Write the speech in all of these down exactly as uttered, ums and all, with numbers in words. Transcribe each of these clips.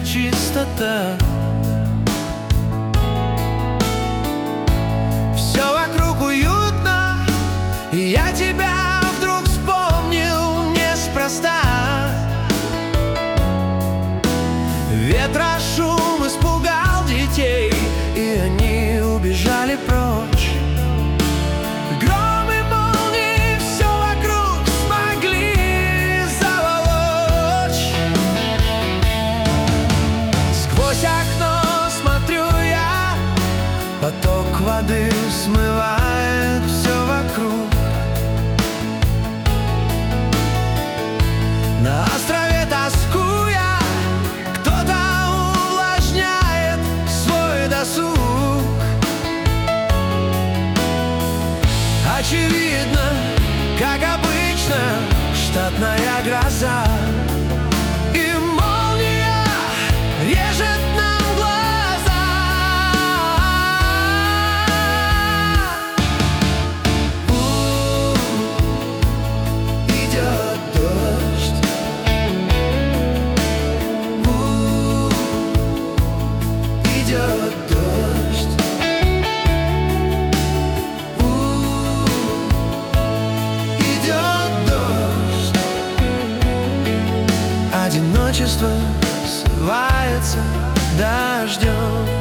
чистота. Все вокруг уютно, и я тебя вдруг вспомнил неспроста. Ветра шум испугал детей, и они убежали прочь. Гром и молнии все вокруг смогли заволочь. Сквозь окно смотрю я, поток воды смывает все вокруг. На острове тоскуя, кто-то увлажняет свой досуг. Очевидно, как обычно, штатная гроза, и молния режет нам глаза. У-у-у, идет дождь. У-у-у, идет дождь. У-у-у, идет дождь. Одиночество срывается дождем.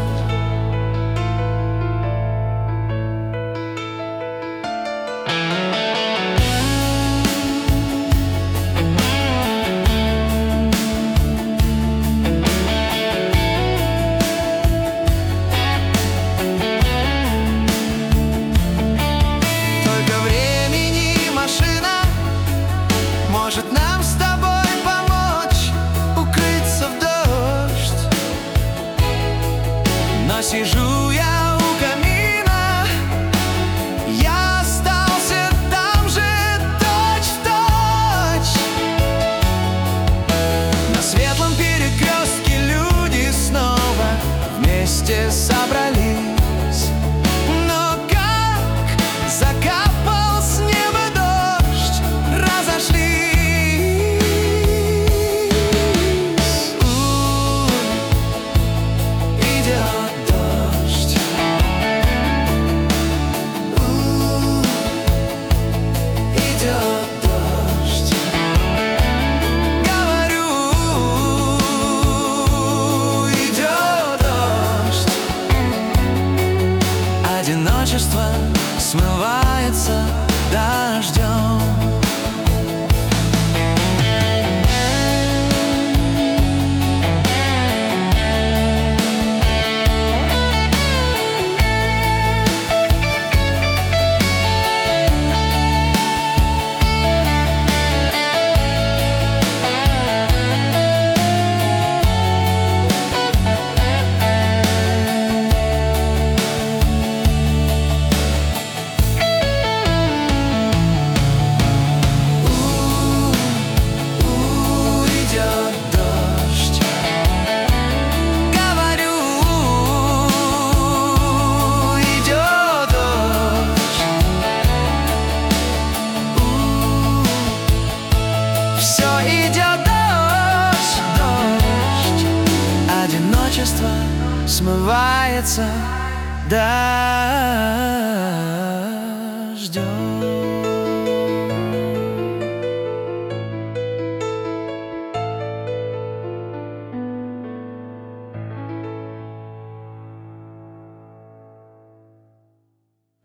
Только времени машина может нам с тобой помочь укрыться в дождь. Но сижу я у камина, я остался там же точь-в-точь. На светлом перекрестке люди снова вместе собрались. Но как закапал с неба дождь, разошлись. У-у-у, идет дождь. У-у-у, идет дождь. Говорю, идет дождь. Одиночество смывается дождем. У-у-у, идет дождь. Говорю, идет дождь. У-у-у, все идет дождь, дождь. Одиночество смывается дождем.